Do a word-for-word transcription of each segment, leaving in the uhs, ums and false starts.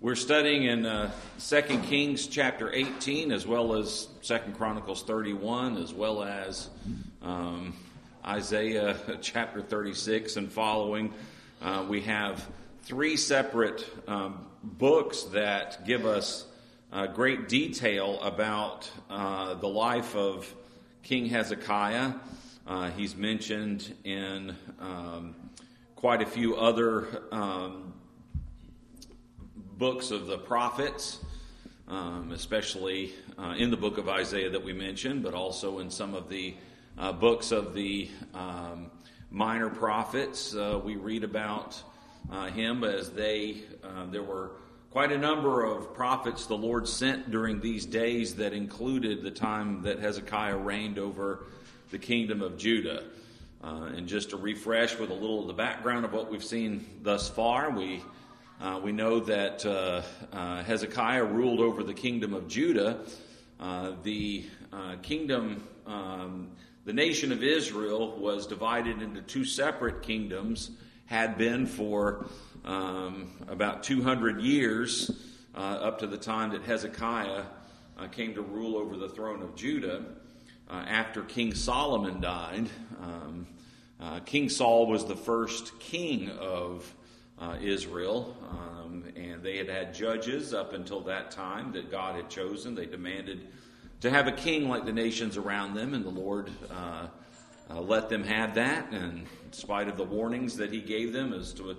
We're studying in uh, Second Kings chapter eighteen, as well as Second Chronicles thirty-one, as well as um, Isaiah chapter thirty-six and following. Uh, we have three separate um, books that give us uh, great detail about uh, the life of King Hezekiah. Uh, he's mentioned in um, quite a few other um, books of the prophets, um, especially uh, in the book of Isaiah that we mentioned, but also in some of the uh, books of the um, minor prophets. Uh, we read about uh, him as they, uh, there were quite a number of prophets the Lord sent during these days that included the time that Hezekiah reigned over the kingdom of Judah. Uh, and just to refresh with a little of the background of what we've seen thus far, we Uh, we know that uh, uh, Hezekiah ruled over the kingdom of Judah. Uh, the uh, kingdom, um, the nation of Israel was divided into two separate kingdoms, had been for um, about two hundred years, uh, up to the time that Hezekiah uh, came to rule over the throne of Judah. Uh, after King Solomon died, um, uh, King Saul was the first king of Uh, Israel, um, and they had had judges up until that time that God had chosen. They demanded to have a king like the nations around them, and the Lord uh, uh, let them have that, and in spite of the warnings that he gave them as to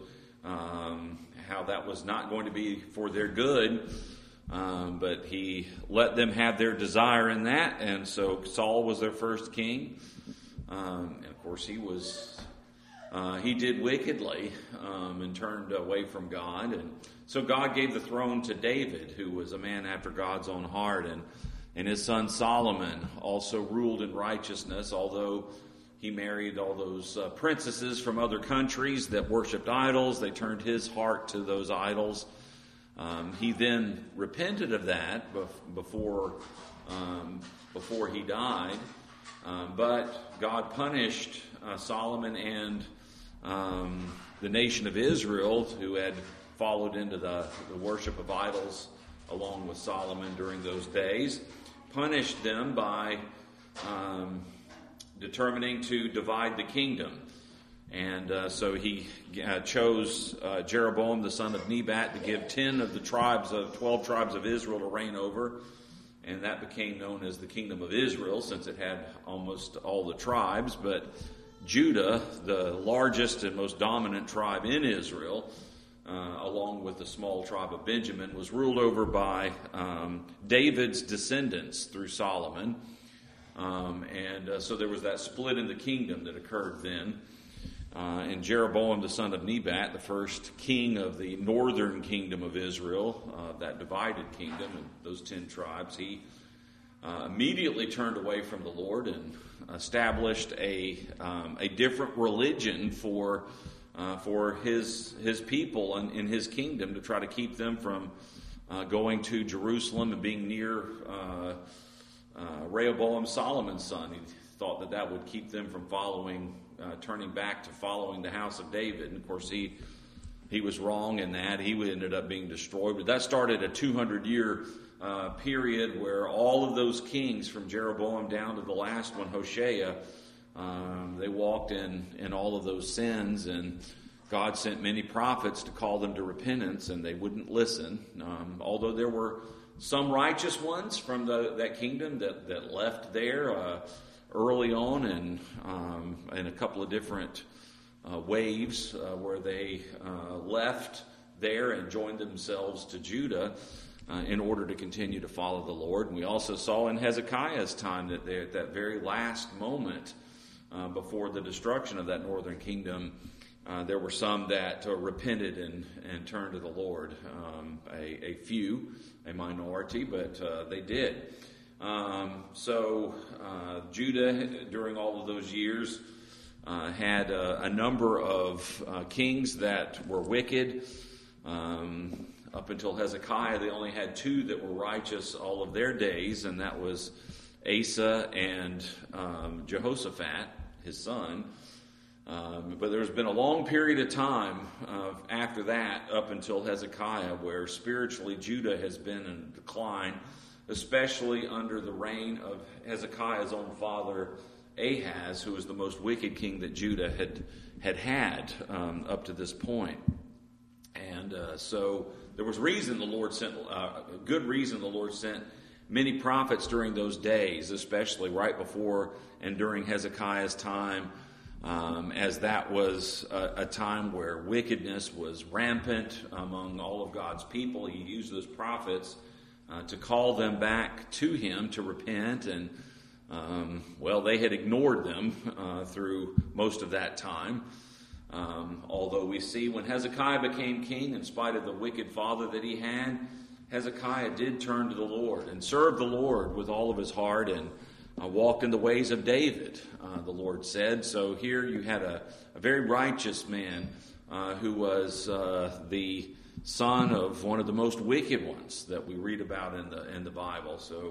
um, how that was not going to be for their good, um, but he let them have their desire in that, and so Saul was their first king, um, and of course he was Uh, he did wickedly um, and turned away from God. And so God gave the throne to David, who was a man after God's own heart. And, and his son Solomon also ruled in righteousness, although he married all those uh, princesses from other countries that worshipped idols. They turned his heart to those idols. Um, he then repented of that before, um, before he died. Um, but God punished uh, Solomon and Um, the nation of Israel, who had followed into the, the worship of idols along with Solomon during those days, punished them by um, determining to divide the kingdom. And uh, so he uh, chose uh, Jeroboam, the son of Nebat, to give ten of the tribes of twelve tribes of Israel to reign over. And that became known as the kingdom of Israel, since it had almost all the tribes. But Judah, the largest and most dominant tribe in Israel, uh, along with the small tribe of Benjamin, was ruled over by um, David's descendants through Solomon. Um, and uh, so there was that split in the kingdom that occurred then. Uh, and Jeroboam, the son of Nebat, the first king of the northern kingdom of Israel, uh, that divided kingdom, and those ten tribes, he uh, immediately turned away from the Lord and established a um, a different religion for uh, for his his people and in his kingdom, to try to keep them from uh, going to Jerusalem and being near uh, uh, Rehoboam, Solomon's son. He thought that that would keep them from following, uh, turning back to following the house of David. And of course, he he was wrong in that. He ended up being destroyed. But that started a two hundred year Uh, period where all of those kings, from Jeroboam down to the last one, Hoshea, um, they walked in, in all of those sins, and God sent many prophets to call them to repentance, and they wouldn't listen. Um, although there were some righteous ones from the, that kingdom that, that left there uh, early on, and um, in a couple of different uh, waves uh, where they uh, left there and joined themselves to Judah Uh, in order to continue to follow the Lord. And we also saw in Hezekiah's time that they, at that very last moment uh, before the destruction of that northern kingdom, uh, there were some that uh, repented and, and turned to the Lord. Um, a, a few, a minority, but uh, they did. Um, so uh, Judah, during all of those years, uh, had uh, a number of uh, kings that were wicked. Um, Up until Hezekiah, they only had two that were righteous all of their days, and that was Asa and um, Jehoshaphat, his son. Um, but there's been a long period of time uh, after that, up until Hezekiah, where spiritually Judah has been in decline, especially under the reign of Hezekiah's own father, Ahaz, who was the most wicked king that Judah had had had um, up to this point. And uh, so there was reason the Lord sent, uh, a good reason the Lord sent many prophets during those days, especially right before and during Hezekiah's time, um, as that was a, a time where wickedness was rampant among all of God's people. He used those prophets uh, to call them back to him to repent, and um, well, they had ignored them uh, through most of that time. Um, although we see when Hezekiah became king, in spite of the wicked father that he had, Hezekiah did turn to the Lord and serve the Lord with all of his heart, and uh, walked in the ways of David, uh, the Lord said. So here you had a, a very righteous man uh, who was uh, the son of one of the most wicked ones that we read about in the in the Bible. So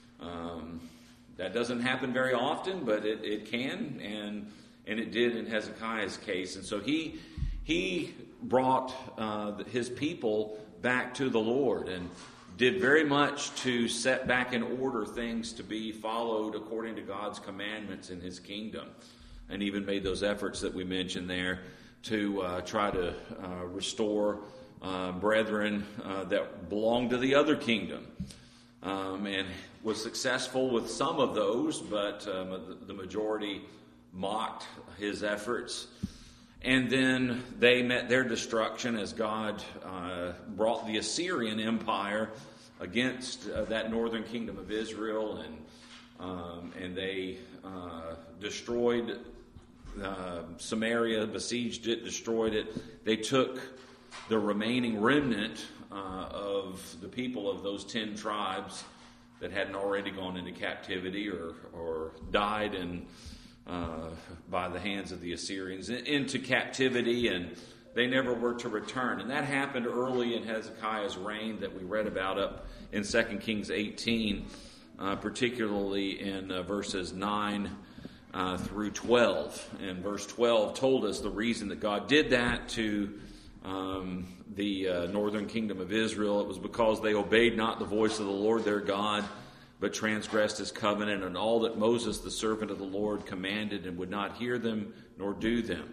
um, that doesn't happen very often, but it, it can, and and it did in Hezekiah's case. And so he he brought uh, his people back to the Lord, and did very much to set back in order things to be followed according to God's commandments in his kingdom, and even made those efforts that we mentioned there to uh, try to uh, restore uh, brethren uh, that belonged to the other kingdom, um, and was successful with some of those, but um, the majority mocked his efforts. And then they met their destruction as God uh, brought the Assyrian Empire against uh, that northern kingdom of Israel, and um, and they uh, destroyed uh, Samaria, besieged it, destroyed it. They took the remaining remnant uh, of the people of those ten tribes that hadn't already gone into captivity or or died and. Uh, by the hands of the Assyrians into captivity, and they never were to return. And that happened early in Hezekiah's reign that we read about up in Second Kings eighteen, uh, particularly in uh, verses nine uh, through twelve. And verse twelve told us the reason that God did that to um, the uh, northern kingdom of Israel. It was because they obeyed not the voice of the Lord their God, but transgressed his covenant and all that Moses, the servant of the Lord, commanded, and would not hear them nor do them.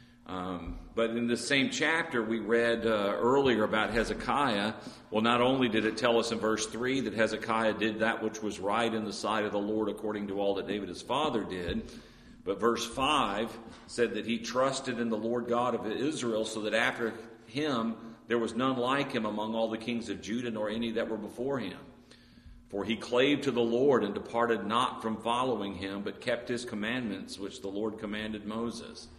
Um, but in the same chapter, we read uh, earlier about Hezekiah. Well, not only did it tell us in verse three that Hezekiah did that which was right in the sight of the Lord according to all that David his father did, but verse five said that he trusted in the Lord God of Israel, so that after him there was none like him among all the kings of Judah, nor any that were before him. For he clave to the Lord and departed not from following him, but kept his commandments, which the Lord commanded Moses.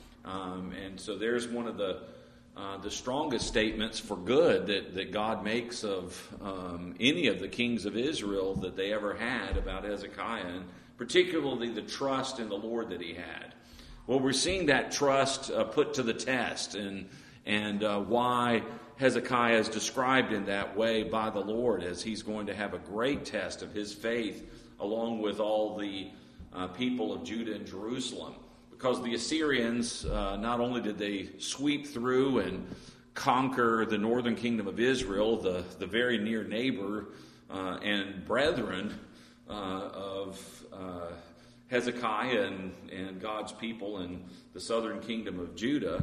Um, and so there's one of the uh, the strongest statements for good that, that God makes of um, any of the kings of Israel that they ever had about Hezekiah, and particularly the trust in the Lord that he had. Well, we're seeing that trust uh, put to the test, and and uh, why Hezekiah is described in that way by the Lord, as he's going to have a great test of his faith along with all the uh, people of Judah and Jerusalem. Because the Assyrians, uh, not only did they sweep through and conquer the northern kingdom of Israel, the, the very near neighbor uh, and brethren uh, of uh, Hezekiah and, and God's people in the southern kingdom of Judah,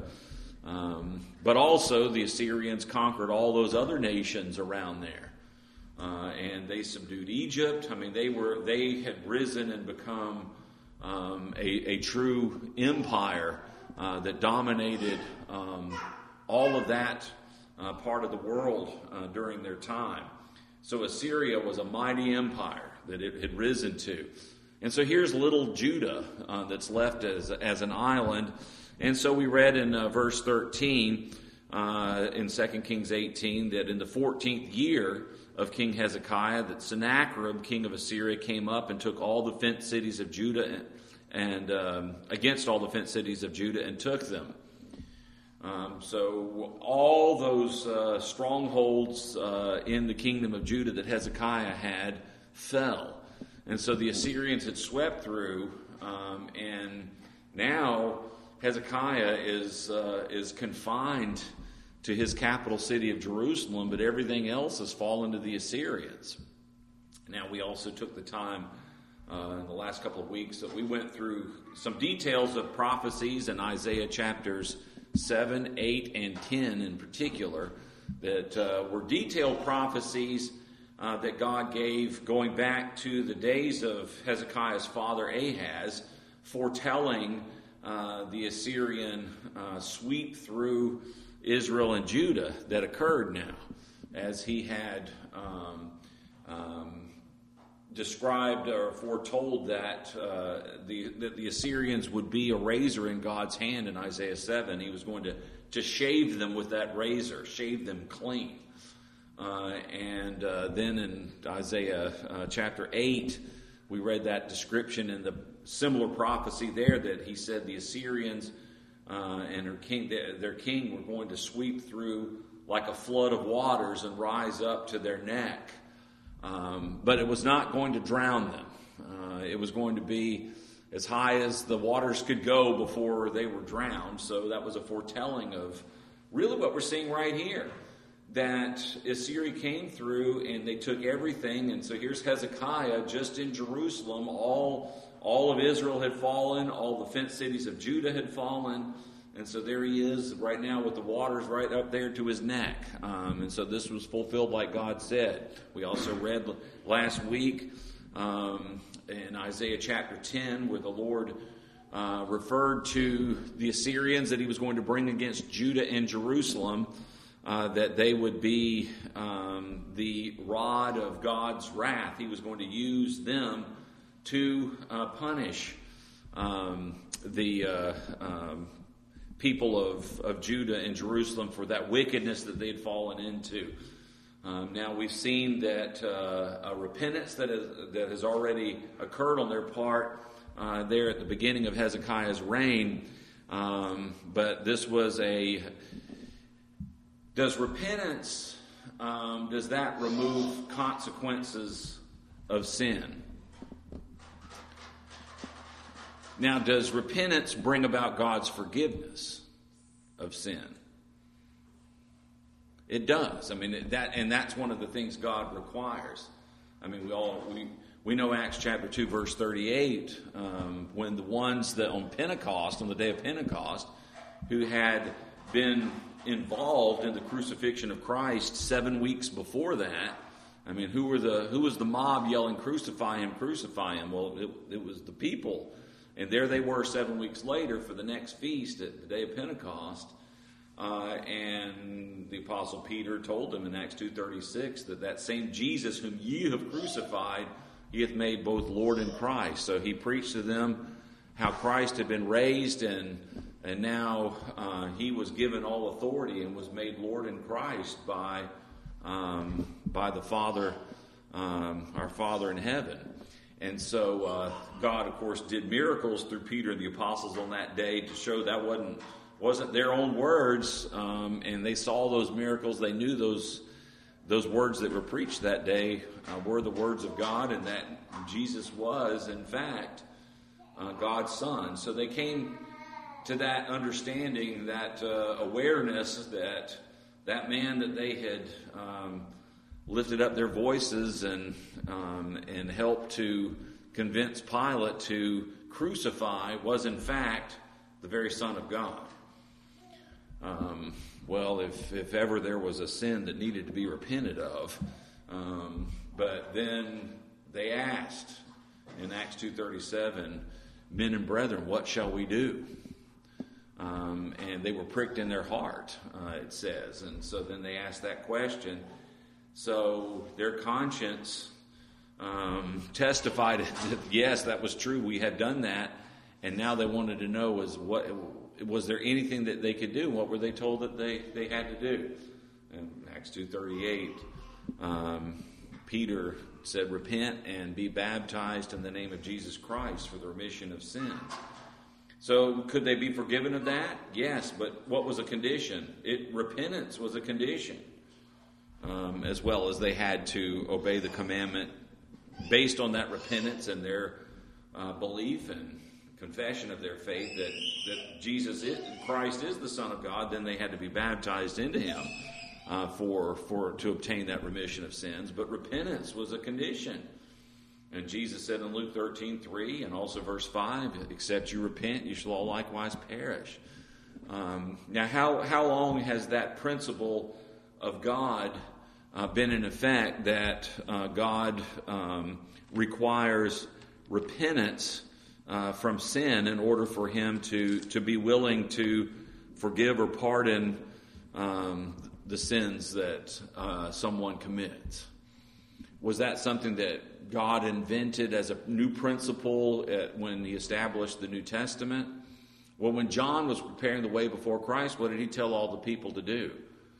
Um, but also the Assyrians conquered all those other nations around there, uh, and they subdued Egypt. I mean, they were they had risen and become um, a, a true empire uh, that dominated um, all of that uh, part of the world uh, during their time. So Assyria was a mighty empire that it had risen to, and so here's little Judah uh, that's left as as an island. And so we read in uh, verse thirteen uh, in Second Kings eighteen that in the fourteenth year of King Hezekiah, that Sennacherib, king of Assyria, came up and took all the fenced cities of Judah and, and um, against all the fenced cities of Judah and took them. Um, so all those uh, strongholds uh, in the kingdom of Judah that Hezekiah had fell. And so the Assyrians had swept through, um, and now Hezekiah is uh, is confined to his capital city of Jerusalem, but everything else has fallen to the Assyrians. Now, we also took the time uh, in the last couple of weeks that we went through some details of prophecies in Isaiah chapters seven, eight, and ten in particular that uh, were detailed prophecies uh, that God gave going back to the days of Hezekiah's father Ahaz, foretelling uh, the Assyrian uh, sweep through Israel and Judah that occurred now, as he had um, um, described or foretold that uh, the that the Assyrians would be a razor in God's hand in Isaiah seven. He was going to, to shave them with that razor, shave them clean. Uh, and uh, then in Isaiah uh, chapter eight, we read that description in the similar prophecy there that he said the Assyrians Uh, and their king, their king were going to sweep through like a flood of waters and rise up to their neck. Um, but it was not going to drown them. Uh, it was going to be as high as the waters could go before they were drowned. So that was a foretelling of really what we're seeing right here. That Assyria came through and they took everything. And so here's Hezekiah just in Jerusalem. All All of Israel had fallen. All the fenced cities of Judah had fallen. And so there he is right now with the waters right up there to his neck. Um, and so this was fulfilled like God said. We also read last week um, in Isaiah chapter ten where the Lord uh, referred to the Assyrians that he was going to bring against Judah and Jerusalem. Uh, that they would be um, the rod of God's wrath. He was going to use them to uh, punish um, the uh, um, people of, of Judah and Jerusalem for that wickedness that they had fallen into. Um, now we've seen that uh, a repentance that has, that has already occurred on their part uh, there at the beginning of Hezekiah's reign. Um, but this was a... Does repentance, um, does that remove consequences of sin? Now, does repentance bring about God's forgiveness of sin? It does. I mean, that, and that's one of the things God requires. I mean, we all we we know Acts chapter two, verse thirty-eight, um, when the ones that on Pentecost, on the day of Pentecost, who had been involved in the crucifixion of Christ seven weeks before that. I mean, who were the who was the mob yelling, "Crucify him, crucify him"? Well, it, it was the people. And there they were seven weeks later for the next feast at the day of Pentecost. Uh, and the Apostle Peter told them in Acts two thirty-six that that same Jesus whom ye have crucified, he hath made both Lord and Christ. So he preached to them how Christ had been raised and and now uh, he was given all authority and was made Lord in Christ by um, by the Father, um, our Father in heaven. And so uh, God, of course, did miracles through Peter and the apostles on that day to show that wasn't wasn't their own words. Um, and they saw those miracles. They knew those those words that were preached that day uh, were the words of God, and that Jesus was, in fact, uh, God's Son. So they came to that understanding, that uh, awareness that that man that they had um, lifted up their voices and um, and helped to convince Pilate to crucify was in fact the very Son of God. Um, well, if if ever there was a sin that needed to be repented of, um, but then they asked in Acts two thirty-seven, "Men and brethren, what shall we do?" Um, and they were pricked in their heart, uh, it says. And so then they asked that question. So their conscience um, testified that, yes, that was true. We had done that. And now they wanted to know, was what was there anything that they could do? What were they told that they, they had to do? In Acts two thirty-eight, um, Peter said, "Repent and be baptized in the name of Jesus Christ for the remission of sins." So could they be forgiven of that? Yes, but what was a condition? It repentance was a condition, um, as well as they had to obey the commandment based on that repentance and their uh, belief and confession of their faith that, that Jesus is, Christ is the Son of God, then they had to be baptized into him uh, for for to obtain that remission of sins. But repentance was a condition. And Jesus said in Luke thirteen three and also verse five, except you repent, you shall all likewise perish. Um, now, how, how long has that principle of God uh, been in effect, that uh, God um, requires repentance uh, from sin in order for him to, to be willing to forgive or pardon um, the sins that uh, someone commits? Was that something that God invented as a new principle at, when he established the New Testament? Well, when John was preparing the way before Christ, what did he tell all the people to do?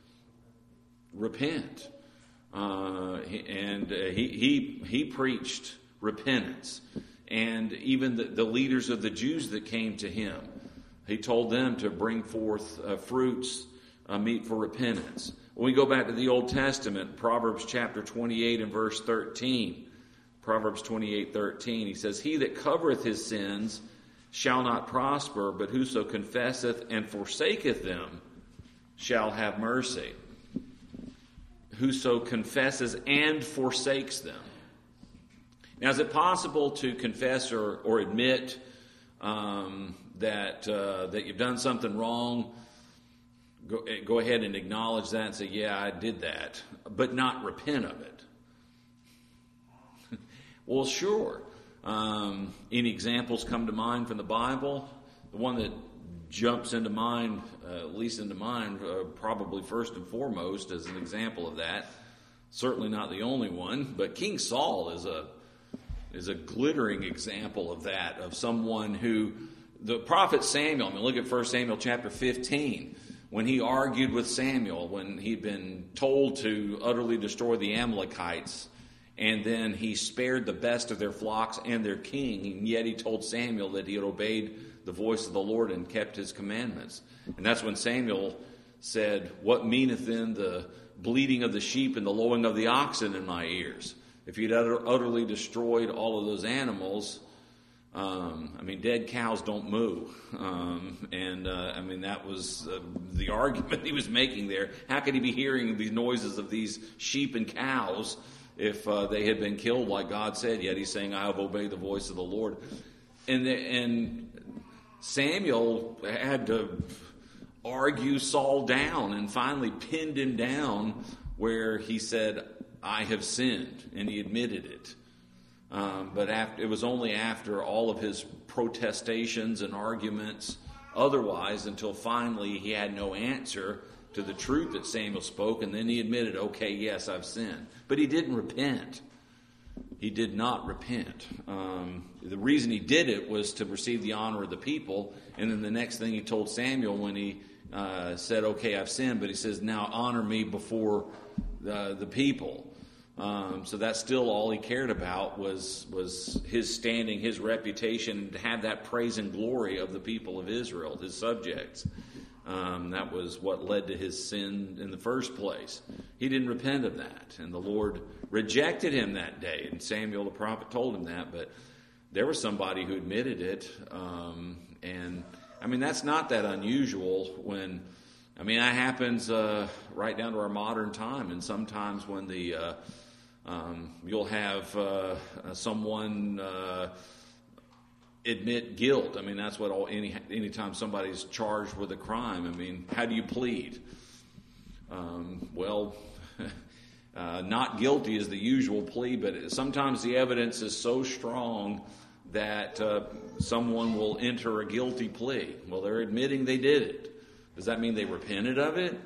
Repent. Uh, and uh, he, he, he preached repentance. And even the, the leaders of the Jews that came to him, he told them to bring forth uh, fruits, uh, meet for repentance. When we go back to the Old Testament, Proverbs chapter twenty-eight and verse thirteen, Proverbs twenty-eight thirteen, he says, "He that covereth his sins shall not prosper, but whoso confesseth and forsaketh them shall have mercy." Whoso confesses and forsakes them. Now, is it possible to confess or, or admit um, that uh, that you've done something wrong? Go, go ahead and acknowledge that and say, yeah, I did that, but not repent of it. Well, sure. Um, any examples come to mind from the Bible? The one that jumps into mind, uh, at least into mind, uh, probably first and foremost as an example of that. Certainly not the only one, but King Saul is a is a glittering example of that, of someone who, the prophet Samuel, I mean, look at First Samuel chapter fifteen, when he argued with Samuel, when he'd been told to utterly destroy the Amalekites, and then he spared the best of their flocks and their king, and yet he told Samuel that he had obeyed the voice of the Lord and kept his commandments. And that's when Samuel said, "What meaneth then the bleating of the sheep and the lowing of the oxen in my ears?" If he'd utterly destroyed all of those animals, um, I mean, dead cows don't moo. Um, and, uh, I mean, that was uh, the argument he was making there. How could he be hearing these noises of these sheep and cows if uh, they had been killed like God said? Yet he's saying, "I have obeyed the voice of the Lord." And, the, and Samuel had to argue Saul down and finally pinned him down where he said, "I have sinned," and he admitted it. Um, but after, it was only after all of his protestations and arguments otherwise until finally he had no answer to the truth that Samuel spoke, and then he admitted, "Okay, yes, I've sinned." But he didn't repent. He did not repent. Um, the reason he did it was to receive the honor of the people, and then the next thing he told Samuel when he uh, said, "Okay, I've sinned," but he says, "Now honor me before the, the people." Um, so that's still all he cared about was was his standing, his reputation, and to have that praise and glory of the people of Israel, his subjects. Um, that was what led to his sin in the first place. He didn't repent of that, and the Lord rejected him that day. And Samuel the prophet told him that, but there was somebody who admitted it. Um, and I mean, that's not that unusual when, I mean, that happens uh, right down to our modern time. And sometimes when the uh, um, you'll have uh, someone uh, admit guilt. I mean, that's what all any anytime somebody's charged with a crime. I mean, how do you plead? Um, well, uh, not guilty is the usual plea, but sometimes the evidence is so strong that uh, someone will enter a guilty plea. Well, they're admitting they did it. Does that mean they repented of it?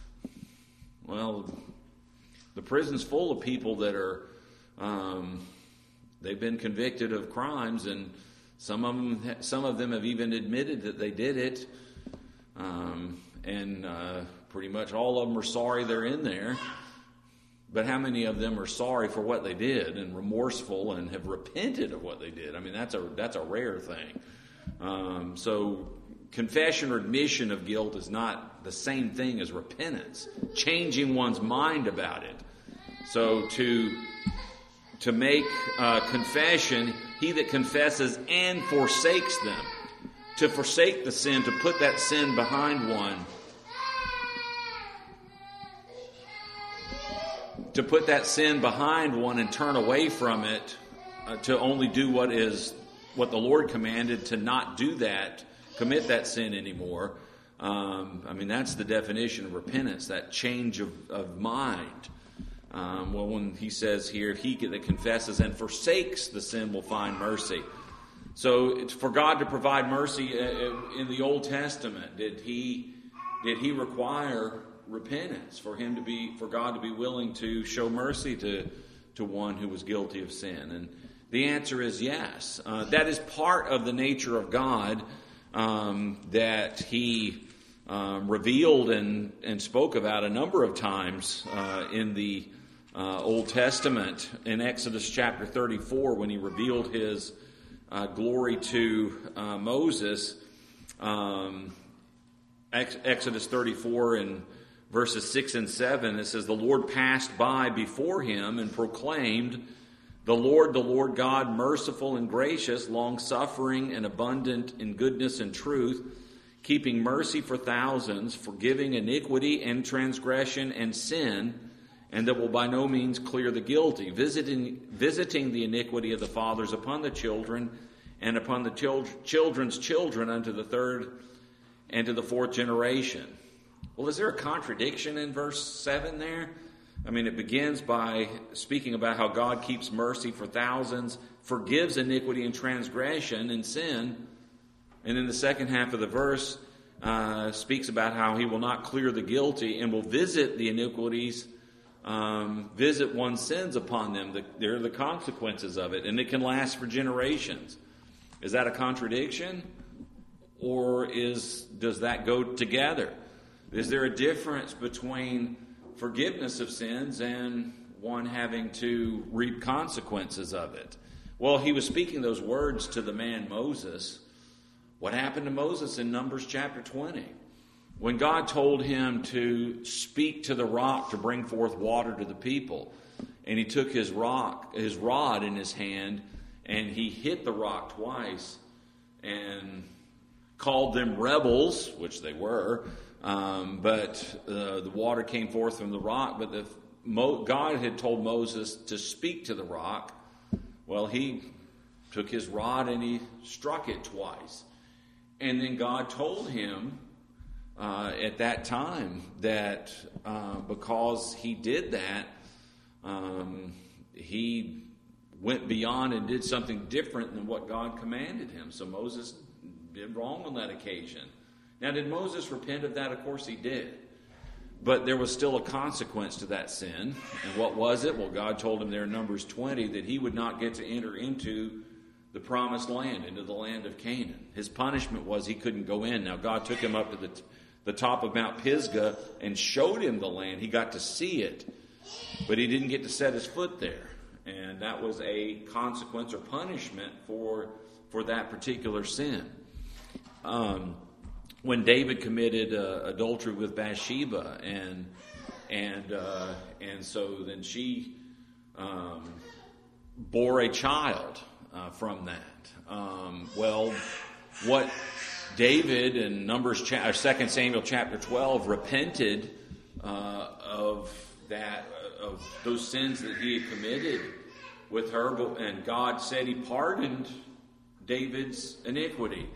Well, the prison's full of people that are, um, they've been convicted of crimes, and some of them, some of them have even admitted that they did it. Um, and uh, pretty much all of them are sorry they're in there. But how many of them are sorry for what they did and remorseful and have repented of what they did? I mean, that's a that's a rare thing. Um, so confession or admission of guilt is not the same thing as repentance, changing one's mind about it. So to to make uh, confession, he that confesses and forsakes them. To forsake the sin, to put that sin behind one. To put that sin behind one and turn away from it, uh, to only do what is what the Lord commanded, to not do that, commit that sin anymore. Um, I mean, that's the definition of repentance, that change of, of mind. Um, well, when he says here, he that confesses and forsakes the sin will find mercy. So it's for God to provide mercy in the Old Testament. Did he did he require repentance for him to be for God to be willing to show mercy to to one who was guilty of sin? And the answer is yes. Uh, that is part of the nature of God um, that he um, revealed and, and spoke about a number of times uh, in the uh, Old Testament. In Exodus chapter thirty-four, when he revealed his uh, glory to uh, Moses, um, Ex- Exodus thirty-four and verses six and seven, it says, "The Lord passed by before him and proclaimed, 'The Lord, the Lord God, merciful and gracious, long-suffering and abundant in goodness and truth, keeping mercy for thousands, forgiving iniquity and transgression and sin, and that will by no means clear the guilty, visiting, visiting the iniquity of the fathers upon the children, and upon the chil- children's children unto the third and to the fourth generation.'" Well, is there a contradiction in verse seven there? I mean, it begins by speaking about how God keeps mercy for thousands, forgives iniquity and transgression and sin. And in the second half of the verse, uh, speaks about how he will not clear the guilty and will visit the iniquities, um, visit one's sins upon them. The, there are the consequences of it, and it can last for generations. Is that a contradiction? Or is does that go together? Is there a difference between forgiveness of sins and one having to reap consequences of it? Well, he was speaking those words to the man Moses. What happened to Moses in Numbers chapter twenty? When God told him to speak to the rock to bring forth water to the people, and he took his rock, his rod in his hand, and he hit the rock twice and called them rebels, which they were. Um, but uh, the water came forth from the rock. But the, Mo, God had told Moses to speak to the rock. Well, he took his rod and he struck it twice. And then God told him uh, at that time that uh, because he did that, um, he went beyond and did something different than what God commanded him. So Moses did wrong on that occasion. Now, did Moses repent of that? Of course he did. But there was still a consequence to that sin. And what was it? Well, God told him there in Numbers twenty that he would not get to enter into the promised land, into the land of Canaan. His punishment was he couldn't go in. Now, God took him up to the, the top of Mount Pisgah and showed him the land. He got to see it, but he didn't get to set his foot there. And that was a consequence or punishment for, for that particular sin. Um... When David committed uh, adultery with Bathsheba, and and uh, and so then she um, bore a child uh, from that. Um, well, what David in Numbers, cha- Second Samuel chapter twelve, repented uh, of that of those sins that he had committed with her, and God said He pardoned David's iniquity.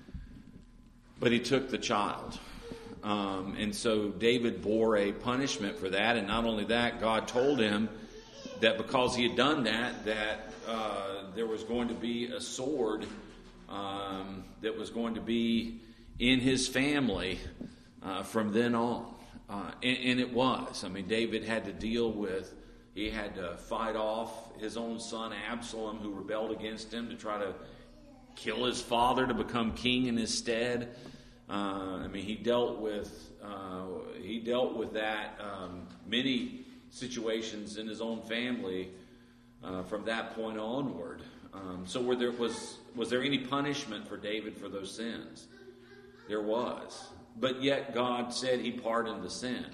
But he took the child. Um, and so David bore a punishment for that. And not only that, God told him that because he had done that, that uh, there was going to be a sword um, that was going to be in his family uh, from then on. Uh, and, and it was. I mean, David had to deal with, he had to fight off his own son Absalom, who rebelled against him, to try to kill his father to become king in his stead. Uh, I mean, he dealt with uh, he dealt with that um, many situations in his own family uh, from that point onward. Um, so, were there was was there any punishment for David for those sins? There was, but yet God said He pardoned the sin.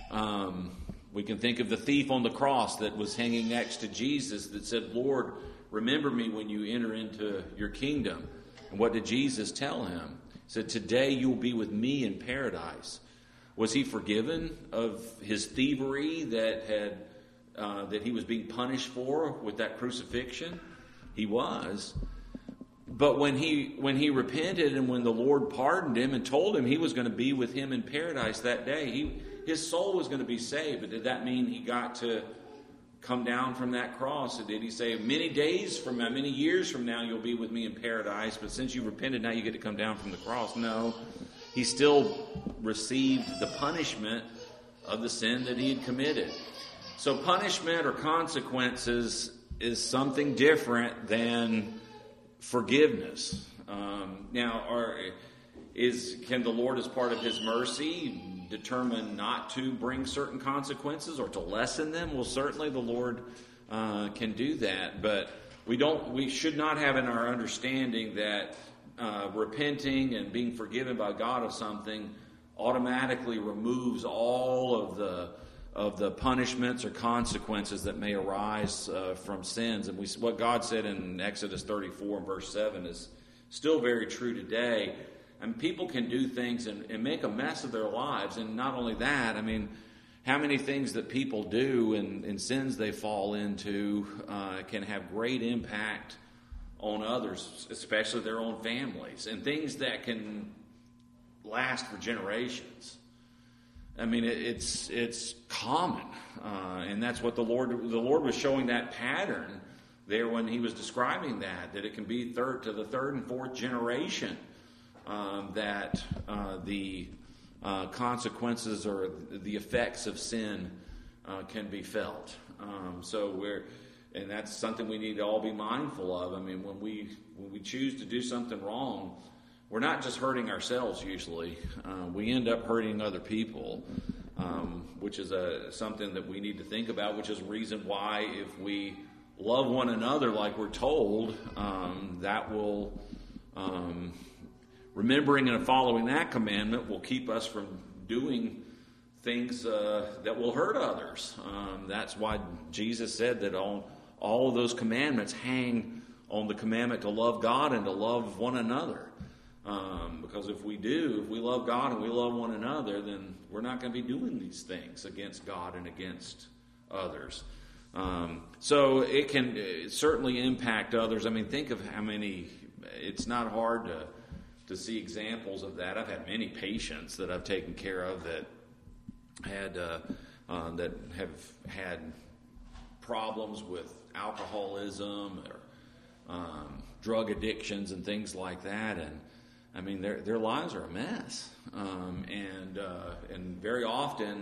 Um, we can think of the thief on the cross that was hanging next to Jesus that said, "Lord, remember me when you enter into your kingdom. And what did Jesus tell him? He said, today you will be with me in paradise. Was he forgiven of his thievery that had uh, that he was being punished for with that crucifixion? He was. But when he when he repented and when the Lord pardoned him and told him he was going to be with him in paradise that day, he his soul was going to be saved. But did that mean he got to come down from that cross? Or did he say, many days from now, many years from now, you'll be with me in paradise, but since you repented, now you get to come down from the cross? No. He still received the punishment of the sin that he had committed. So punishment or consequences is something different than forgiveness. Um, now, are, is can the Lord, as part of his mercy, determine not to bring certain consequences or to lessen them? Well, certainly the Lord uh, can do that, but we don't. We should not have in our understanding that uh, repenting and being forgiven by God of something automatically removes all of the of the punishments or consequences that may arise uh, from sins. And we, what God said in Exodus thirty-four and verse seven is still very true today. And people can do things and, and make a mess of their lives. And not only that, I mean, how many things that people do and, and sins they fall into uh, can have great impact on others, especially their own families, and things that can last for generations. I mean, it, it's it's common, uh, and that's what the Lord the Lord was showing that pattern there when he was describing that that it can be third to the third and fourth generation um, that uh, the uh, consequences or the effects of sin uh, can be felt. Um, so we're and that's something we need to all be mindful of. I mean, when we when we choose to do something wrong, we're not just hurting ourselves usually. Uh, we end up hurting other people, um, which is a, something that we need to think about, which is a reason why if we love one another like we're told, um, that will, um, remembering and following that commandment will keep us from doing things uh, that will hurt others. Um, that's why Jesus said that all, all of those commandments hang on the commandment to love God and to love one another. Um, because if we do, if we love God and we love one another, then we're not going to be doing these things against God and against others. Um, so it can it certainly impact others. I mean, think of how many, it's not hard to to see examples of that. I've had many patients that I've taken care of that had uh, uh, that have had problems with alcoholism or um, drug addictions and things like that, and I mean, their their lives are a mess, um, and uh, and very often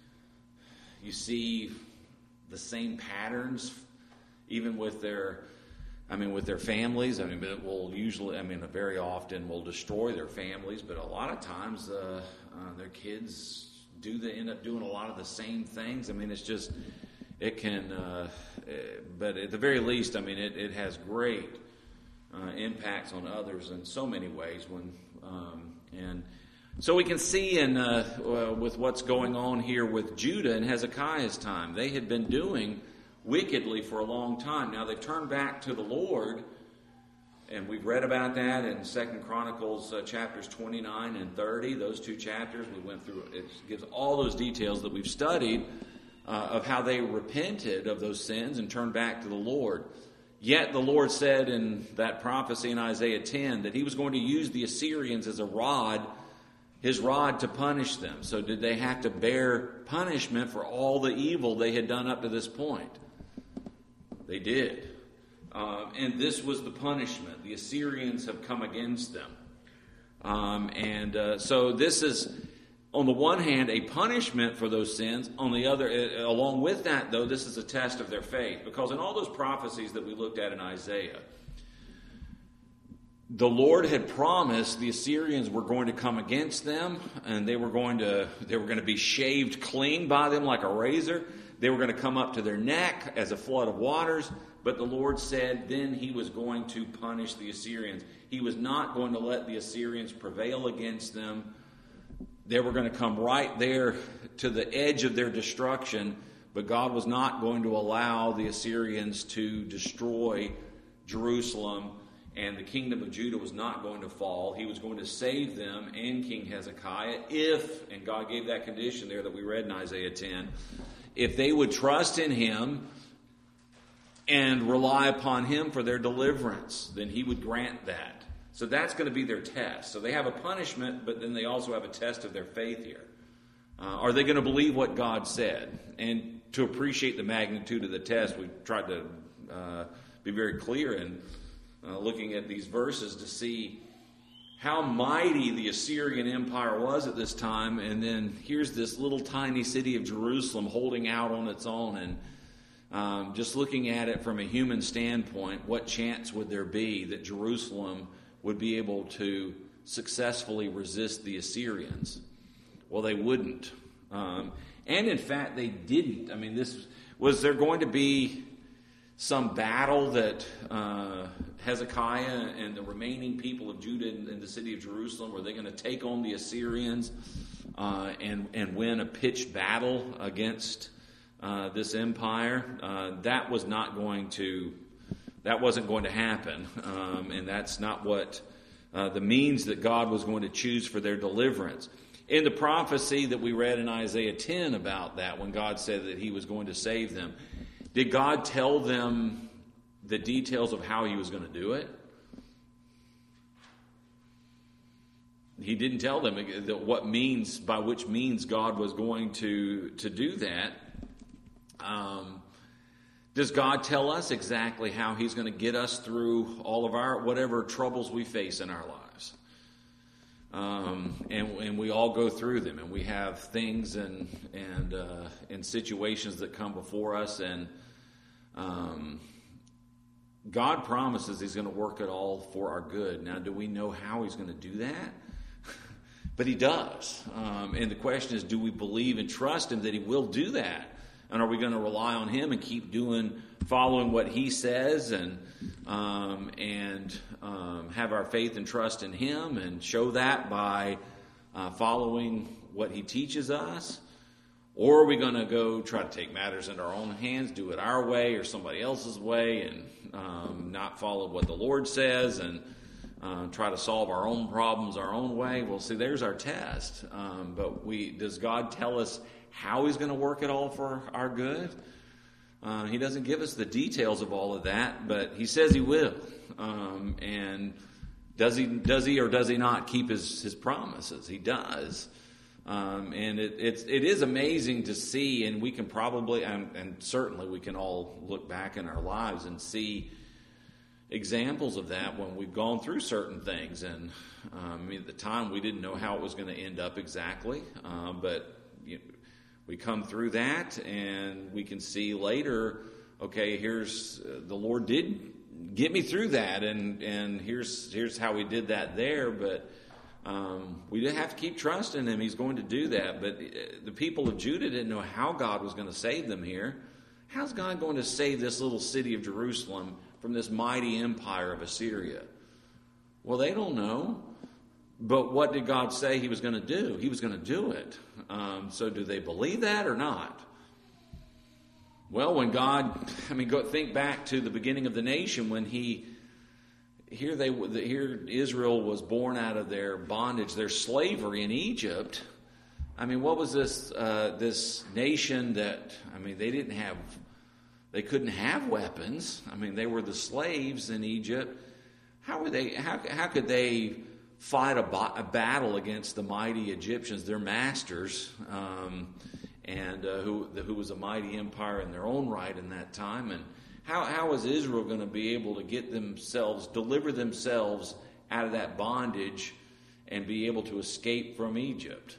you see the same patterns, even with their, I mean, with their families. I mean, it will usually, I mean, very often will destroy their families, but a lot of times uh, uh, their kids do they end up doing a lot of the same things. I mean, it's just it can, uh, but at the very least, I mean, it, it has great Uh, impacts on others in so many ways. When um, and so we can see in uh, uh, with what's going on here with Judah and Hezekiah's time, they had been doing wickedly for a long time. Now they've turned back to the Lord, and we've read about that in Second Chronicles uh, chapters twenty-nine and thirty. Those two chapters we went through. It gives all those details that we've studied uh, of how they repented of those sins and turned back to the Lord. Yet the Lord said in that prophecy in Isaiah ten that he was going to use the Assyrians as a rod, his rod to punish them. So did they have to bear punishment for all the evil they had done up to this point? They did. Um, and this was the punishment. The Assyrians have come against them. Um, and uh, so this is, on the one hand, a punishment for those sins. On the other, uh, along with that, though, this is a test of their faith. Because in all those prophecies that we looked at in Isaiah, the Lord had promised the Assyrians were going to come against them, and they were going to they were going to be shaved clean by them like a razor. They were going to come up to their neck as a flood of waters. But the Lord said then he was going to punish the Assyrians. He was not going to let the Assyrians prevail against them. They were going to come right there to the edge of their destruction, but God was not going to allow the Assyrians to destroy Jerusalem, and the kingdom of Judah was not going to fall. He was going to save them and King Hezekiah if, and God gave that condition there that we read in Isaiah ten, if they would trust in him and rely upon him for their deliverance, then he would grant that. So that's going to be their test. So they have a punishment, but then they also have a test of their faith here. Uh, are they going to believe what God said? And to appreciate the magnitude of the test, we've tried to uh, be very clear in uh, looking at these verses to see how mighty the Assyrian Empire was at this time. And then here's this little tiny city of Jerusalem holding out on its own. And um, just looking at it from a human standpoint, what chance would there be that Jerusalem would be able to successfully resist the Assyrians? Well, they wouldn't. Um, and in fact, they didn't. I mean, this was there going to be some battle that uh, Hezekiah and the remaining people of Judah in, in the city of Jerusalem, were they going to take on the Assyrians uh, and, and win a pitched battle against uh, this empire? Uh, that was not going to, that wasn't going to happen. Um, and that's not what uh, the means that God was going to choose for their deliverance. In the prophecy that we read in Isaiah ten about that, when God said that he was going to save them, did God tell them the details of how he was going to do it? He didn't tell them what means, by which means God was going to, to do that. Um, does God tell us exactly how he's going to get us through all of our, whatever troubles we face in our lives? Um, and, and we all go through them, and we have things and and uh, and situations that come before us, and um, God promises he's going to work it all for our good. Now, do we know how he's going to do that? But he does. Um, and the question is, do we believe and trust him that he will do that? And are we going to rely on him and keep doing, following what he says, and um, and um, have our faith and trust in him, and show that by uh, following what he teaches us? Or are we going to go try to take matters into our own hands, do it our way or somebody else's way, and um, not follow what the Lord says, and uh, try to solve our own problems our own way? Well, see, there's our test. Um, but we does God tell us how he's going to work it all for our good? Uh, he doesn't give us the details of all of that, but he says he will. Um, and does he does he or does he not keep his, his promises? He does. Um, and it, it's, it is amazing to see, and we can probably, and, and certainly we can all look back in our lives and see examples of that when we've gone through certain things. And um, I mean, at the time we didn't know how it was going to end up exactly, uh, but you know, we come through that, and we can see later, okay, here's uh, the Lord did get me through that, and and here's here's how we did that there. But um, we didn't have to keep trusting him. He's going to do that. But the people of Judah didn't know how God was going to save them here. How's God going to save this little city of Jerusalem from this mighty empire of Assyria? Well, they don't know. But what did God say he was going to do? He was going to do it. Um, so do they believe that or not? Well, when God, I mean, go think back to the beginning of the nation when he, here they, here Israel was born out of their bondage, their slavery in Egypt. I mean, what was this, uh, this nation that, I mean, they didn't have, they couldn't have weapons. I mean, they were the slaves in Egypt. How were they, how, how could they fight a, a battle against the mighty Egyptians, their masters, um, and uh, who who was a mighty empire in their own right in that time? And how how was Israel going to be able to get themselves, deliver themselves out of that bondage, and be able to escape from Egypt?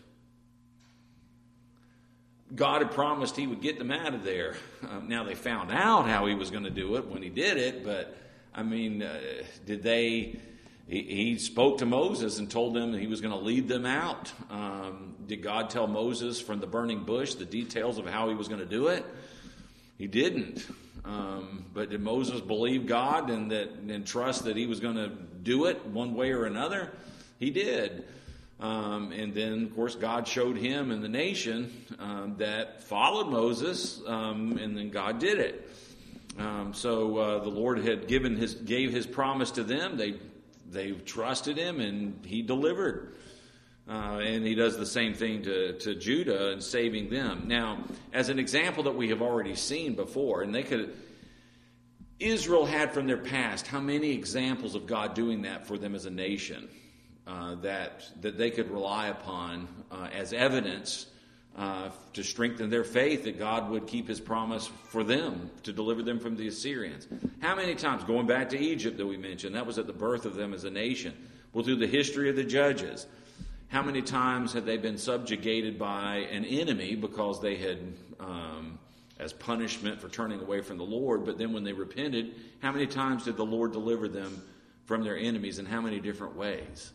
God had promised he would get them out of there. Um, now they found out how he was going to do it when he did it, but I mean, uh, did they? He spoke to Moses and told them that he was going to lead them out. Um, did God tell Moses from the burning bush the details of how he was going to do it? He didn't. Um, but did Moses believe God and that and trust that he was going to do it one way or another? He did. Um, and then, of course, God showed him and the nation um, that followed Moses, um, and then God did it. Um, so uh, the Lord had given his gave his promise to them. They they trusted him, and he delivered. Uh, and he does the same thing to, to Judah in saving them. Now, as an example that we have already seen before, and they could, Israel had from their past, how many examples of God doing that for them as a nation uh, that that they could rely upon uh, as evidence uh, to strengthen their faith that God would keep his promise for them to deliver them from the Assyrians. How many times, going back to Egypt that we mentioned, that was at the birth of them as a nation. Well, through the history of the judges, how many times had they been subjugated by an enemy because they had, um, as punishment for turning away from the Lord, but then when they repented, how many times did the Lord deliver them from their enemies, and how many different ways?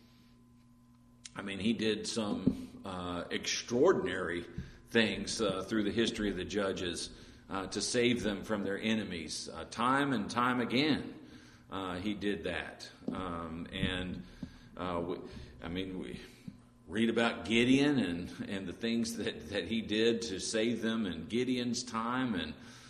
I mean, he did some uh, extraordinary things uh, through the history of the judges uh, to save them from their enemies. Uh, time and time again, uh, he did that. Um, and uh, we, I mean, we read about Gideon and, and the things that, that he did to save them in Gideon's time, and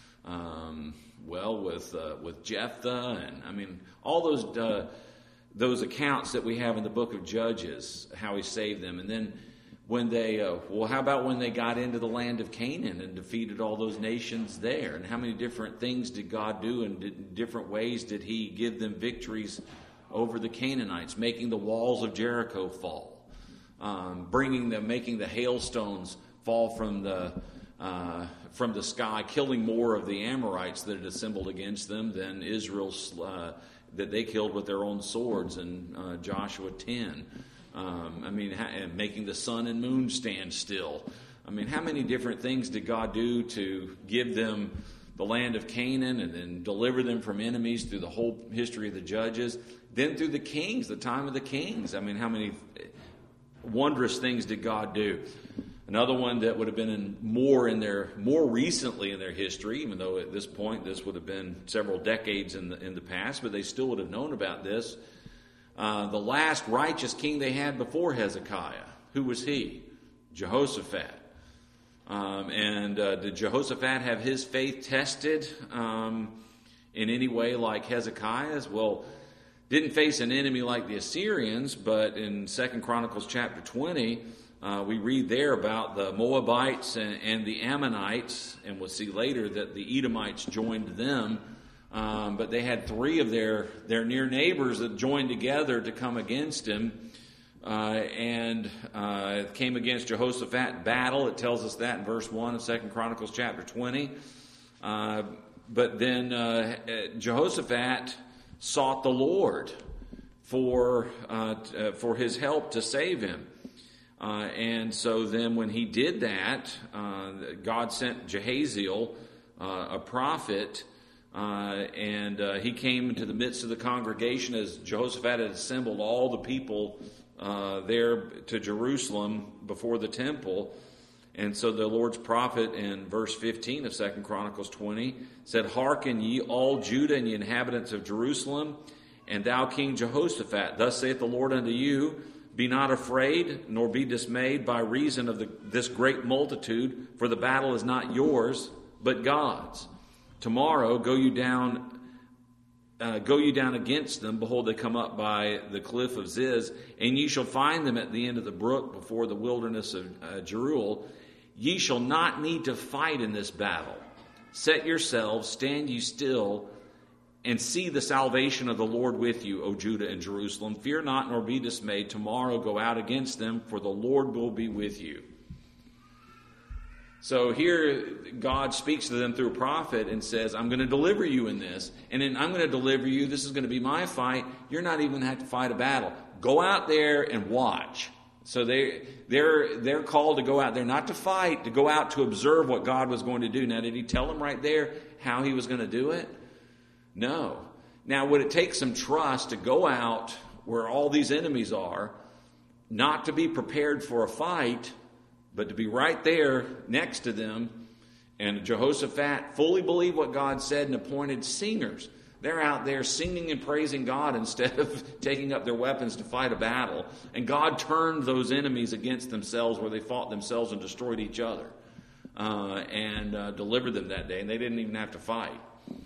um, well, with uh, with Jephthah, and I mean, all those uh, those accounts that we have in the book of Judges, how he saved them. And then when they, uh, well, how about when they got into the land of Canaan and defeated all those nations there? And how many different things did God do, and in different ways did he give them victories over the Canaanites, making the walls of Jericho fall, um, bringing them, making the hailstones fall from the uh, from the sky, killing more of the Amorites that had assembled against them than Israel's uh, that they killed with their own swords in uh, Joshua ten. Um, I mean, ha- and making the sun and moon stand still. I mean, how many different things did God do to give them the land of Canaan and then deliver them from enemies through the whole history of the judges? Then through the kings, the time of the kings. I mean, how many wondrous things did God do? Another one that would have been in more in their more recently in their history, even though at this point this would have been several decades in the in the past, but they still would have known about this. Uh, the last righteous king they had before Hezekiah, who was he? Jehoshaphat. Um, and uh, did Jehoshaphat have his faith tested um, in any way like Hezekiah's? Well, didn't face an enemy like the Assyrians, but in Second Chronicles chapter twenty, uh, we read there about the Moabites and, and the Ammonites, and we'll see later that the Edomites joined them. Um, but they had three of their, their near neighbors that joined together to come against him, uh, and uh, came against Jehoshaphat in battle. It tells us that in verse one of Second Chronicles chapter twenty. Uh, but then uh, Jehoshaphat sought the Lord for uh, uh, for his help to save him. Uh, and so then when he did that, uh, God sent Jehaziel, uh, a prophet, uh, and uh, he came into the midst of the congregation as Jehoshaphat had assembled all the people uh, there to Jerusalem before the temple. And so the Lord's prophet in verse fifteen of Second Chronicles twenty said, "Hearken ye all Judah and ye inhabitants of Jerusalem, and thou King Jehoshaphat, thus saith the Lord unto you, be not afraid, nor be dismayed by reason of the, this great multitude, for the battle is not yours, but God's. Tomorrow go you down, uh, go you down against them. Behold, they come up by the cliff of Ziz, and ye shall find them at the end of the brook before the wilderness of uh, Jeruel. Ye shall not need to fight in this battle. Set yourselves, stand ye still, and see the salvation of the Lord with you, O Judah and Jerusalem. Fear not, nor be dismayed. Tomorrow go out against them, for the Lord will be with you." So here God speaks to them through a prophet and says, I'm going to deliver you in this. And then I'm going to deliver you. This is going to be my fight. You're not even going to have to fight a battle. Go out there and watch. So they, they're, they're called to go out there, not to fight, to go out to observe what God was going to do. Now, did he tell them right there how he was going to do it? No. Now, would it take some trust to go out where all these enemies are, not to be prepared for a fight, but to be right there next to them? And Jehoshaphat fully believed what God said and appointed singers. They're out there singing and praising God instead of taking up their weapons to fight a battle. And God turned those enemies against themselves, where they fought themselves and destroyed each other, uh, and uh, delivered them that day. And they didn't even have to fight.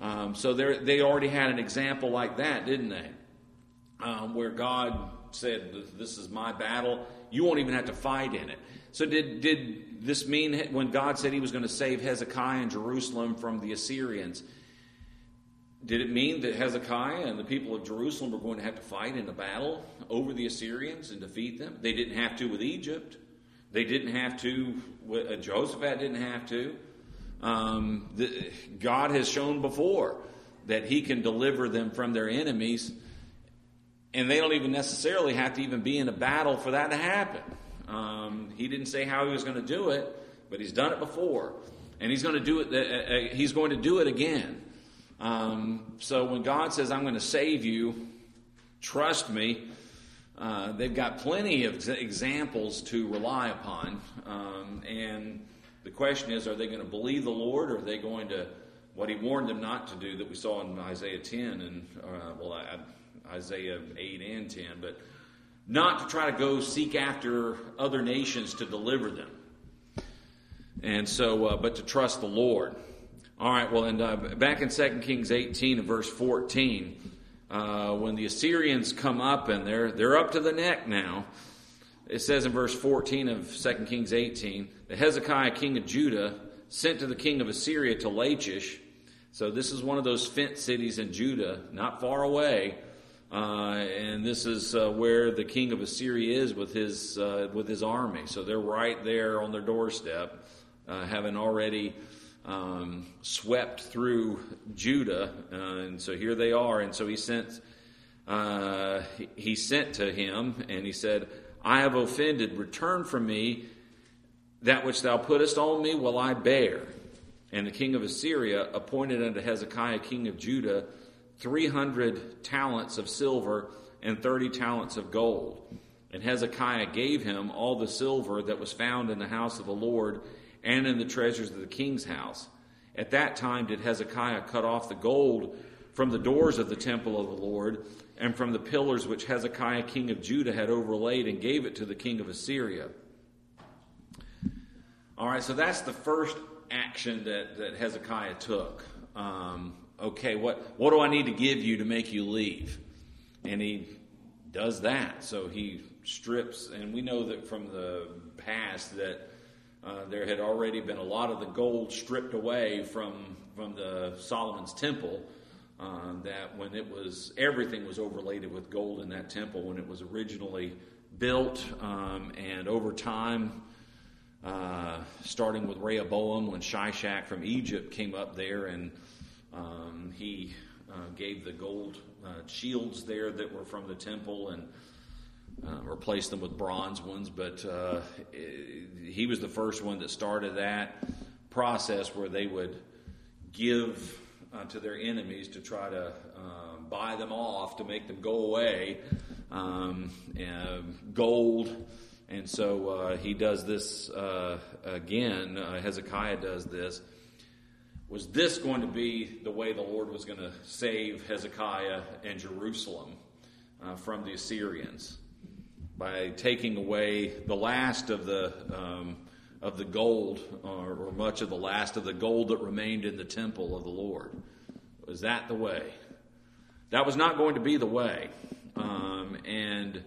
Um, so they already had an example like that, didn't they? Um, where God said, this is my battle. You won't even have to fight in it. So did, did this mean when God said he was going to save Hezekiah and Jerusalem from the Assyrians, did it mean that Hezekiah and the people of Jerusalem were going to have to fight in a battle over the Assyrians and defeat them? They didn't have to with Egypt. They didn't have to, uh, Jehoshaphat didn't have to. Um, the, God has shown before that he can deliver them from their enemies, and they don't even necessarily have to even be in a battle for that to happen. Um, he didn't say how he was going to do it, but he's done it before, and he's going to do it. Uh, uh, he's going to do it again. Um, so when God says, "I'm going to save you," trust me. Uh, they've got plenty of examples to rely upon, um, and the question is, are they going to believe the Lord, or are they going to, what he warned them not to do that we saw in Isaiah ten, and uh, well, Isaiah eight and ten, but not to try to go seek after other nations to deliver them. And so, uh, but to trust the Lord. All right, well, and uh, back in Second Kings eighteen and verse fourteen, Uh, when the Assyrians come up and they're they're up to the neck now, it says in verse fourteen of Second Kings eighteen, that Hezekiah, king of Judah, sent to the king of Assyria to Lachish. So this is one of those fenced cities in Judah, not far away, uh, and this is uh, where the king of Assyria is with his uh, with his army. So they're right there on their doorstep, uh, having already Um, swept through Judah, uh, and so here they are. And so he sent, uh, he, he sent to him, and he said, "I have offended. Return from me. That which thou puttest on me will I bear." And the king of Assyria appointed unto Hezekiah, king of Judah, three hundred talents of silver and thirty talents of gold. And Hezekiah gave him all the silver that was found in the house of the Lord, and in the treasures of the king's house. At that time did Hezekiah cut off the gold from the doors of the temple of the Lord, and from the pillars which Hezekiah king of Judah had overlaid, and gave it to the king of Assyria. All right, so that's the first action that, that Hezekiah took. Um, okay, what, what do I need to give you to make you leave? And he does that. So he strips, and we know that from the past that Uh, there had already been a lot of the gold stripped away from from the Solomon's temple. Uh, that when it was everything was overlaid with gold in that temple when it was originally built, um, and over time, uh, starting with Rehoboam, when Shishak from Egypt came up there, and um, he uh, gave the gold uh, shields there that were from the temple, and Uh, replaced them with bronze ones, but uh, he was the first one that started that process where they would give uh, to their enemies to try to uh, buy them off, to make them go away, um, uh, gold. And so uh, he does this uh, again. Uh, Hezekiah does this. Was this going to be the way the Lord was going to save Hezekiah and Jerusalem uh, from the Assyrians? By taking away the last of the um, of the gold, or, or much of the last of the gold that remained in the temple of the Lord. Was that the way? That was not going to be the way, um, and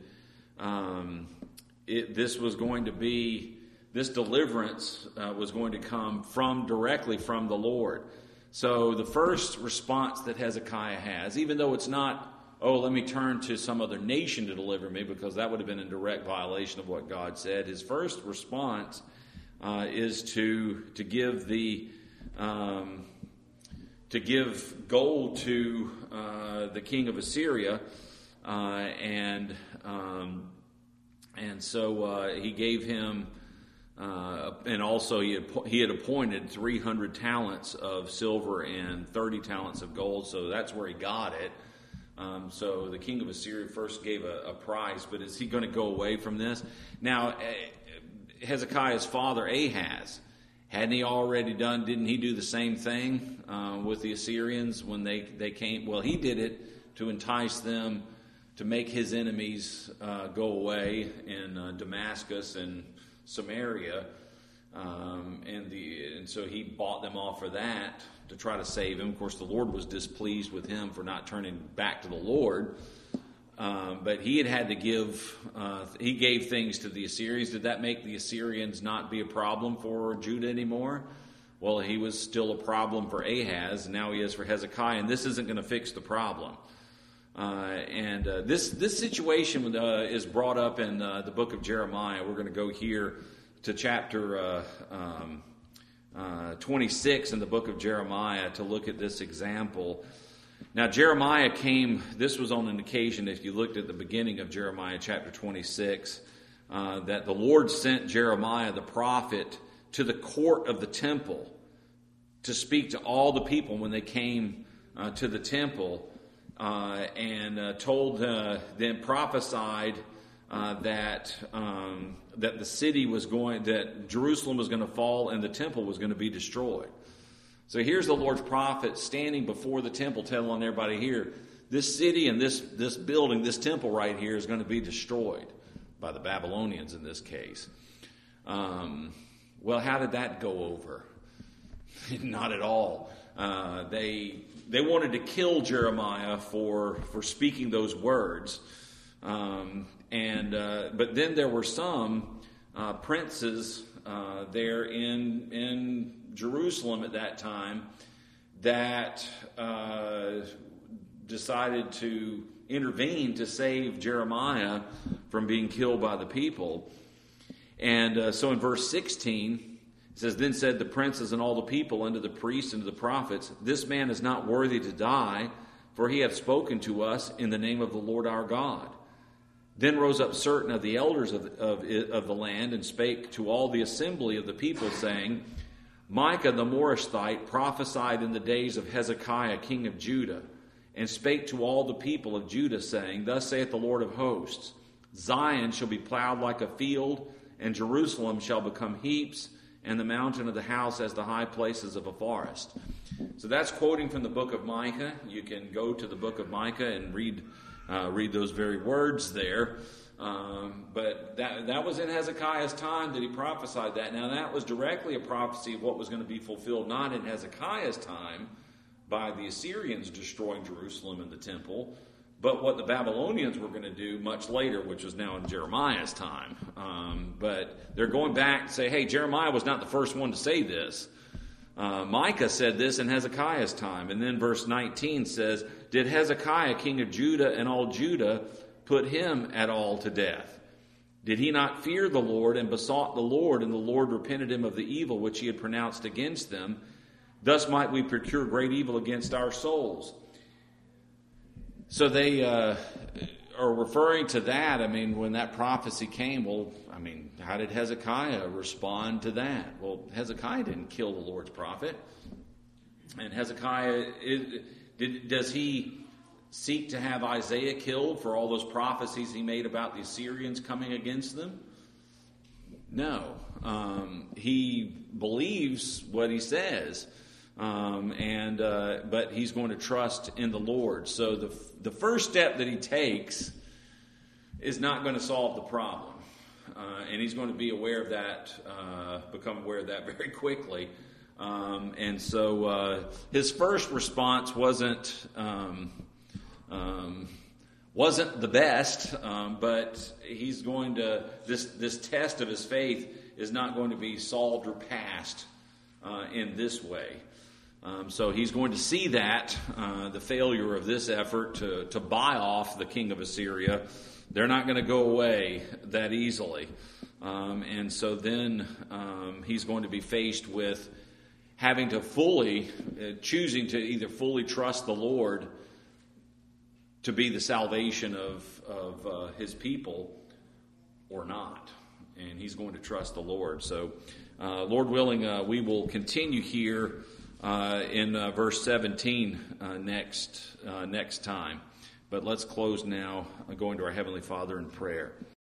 um, it, this was going to be this deliverance uh, was going to come from directly from the Lord. So the first response that Hezekiah has, even though it's not, oh, let me turn to some other nation to deliver me, because that would have been in direct violation of what God said. His first response uh, is to to give the um, to give gold to uh, the king of Assyria, uh, and um, and so uh, he gave him, uh, and also he had, he had appointed three hundred talents of silver and thirty talents of gold. So that's where he got it. Um, so the king of Assyria first gave a, a price, but is he going to go away from this? Now, uh, Hezekiah's father Ahaz, hadn't he already done, didn't he do the same thing uh, with the Assyrians when they, they came? Well, he did it to entice them to make his enemies uh, go away in uh, Damascus and Samaria. Um, and the and so he bought them off for that to try to save him. Of course, the Lord was displeased with him for not turning back to the Lord. Um, but he had had to give, uh, he gave things to the Assyrians. Did that make the Assyrians not be a problem for Judah anymore? Well, he was still a problem for Ahaz, and now he is for Hezekiah, and this isn't going to fix the problem. Uh, and uh, this this situation uh, is brought up in uh, the book of Jeremiah. We're going to go here to chapter uh, um, uh, twenty-six in the book of Jeremiah to look at this example. Now, Jeremiah came, this was on an occasion, if you looked at the beginning of Jeremiah chapter twenty-six, uh, that the Lord sent Jeremiah the prophet to the court of the temple to speak to all the people when they came uh, to the temple, uh, and uh, told uh, them, prophesied uh, that um, that the city was going, that Jerusalem was going to fall and the temple was going to be destroyed. So here's the Lord's prophet standing before the temple telling everybody here, this city and this, this building, this temple right here is going to be destroyed by the Babylonians in this case. Um, well, how did that go over? Not at all. Uh, they they wanted to kill Jeremiah for, for speaking those words. Um, and uh, but then there were some uh, princes uh, there in in Jerusalem at that time that uh, decided to intervene to save Jeremiah from being killed by the people. And uh, so in verse sixteen, it says, Then said the princes and all the people unto the priests and to the prophets, This man is not worthy to die, for he hath spoken to us in the name of the Lord our God. Then rose up certain of the elders of, of, of the land and spake to all the assembly of the people, saying, Micah the Morashthite prophesied in the days of Hezekiah king of Judah, and spake to all the people of Judah, saying, Thus saith the Lord of hosts, Zion shall be plowed like a field, and Jerusalem shall become heaps, and the mountain of the house as the high places of a forest. So that's quoting from the book of Micah. You can go to the book of Micah and read uh, read those very words there. Um, but that that was in Hezekiah's time that he prophesied that. Now that was directly a prophecy of what was going to be fulfilled, not in Hezekiah's time by the Assyrians destroying Jerusalem and the temple, but what the Babylonians were going to do much later, which was now in Jeremiah's time. Um, but they're going back to say, hey, Jeremiah was not the first one to say this. Uh, Micah said this in Hezekiah's time. And then verse nineteen says, Did Hezekiah, king of Judah, and all Judah put him at all to death? Did he not fear the Lord and besought the Lord, and the Lord repented him of the evil which he had pronounced against them? Thus might we procure great evil against our souls. So they uh, are referring to that. I mean, when that prophecy came, well, I mean, how did Hezekiah respond to that? Well, Hezekiah didn't kill the Lord's prophet. And Hezekiah, is, did, does he seek to have Isaiah killed for all those prophecies he made about the Assyrians coming against them? No. Um, he believes what he says. Um, and uh, but he's going to trust in the Lord. So the the first step that he takes is not going to solve the problem, uh, and he's going to be aware of that, uh, become aware of that very quickly. Um, and so uh, his first response wasn't um, um, wasn't the best, um, but he's going to this this test of his faith is not going to be solved or passed uh, in this way. Um, so he's going to see that, uh, the failure of this effort to, to buy off the king of Assyria. They're not going to go away that easily. Um, and so then um, he's going to be faced with having to fully, uh, choosing to either fully trust the Lord to be the salvation of, of uh, his people or not. And he's going to trust the Lord. So, uh, Lord willing, uh, we will continue here Uh, in uh, verse seventeen uh, next uh, next time. But let's close now, uh, going to our Heavenly Father in prayer.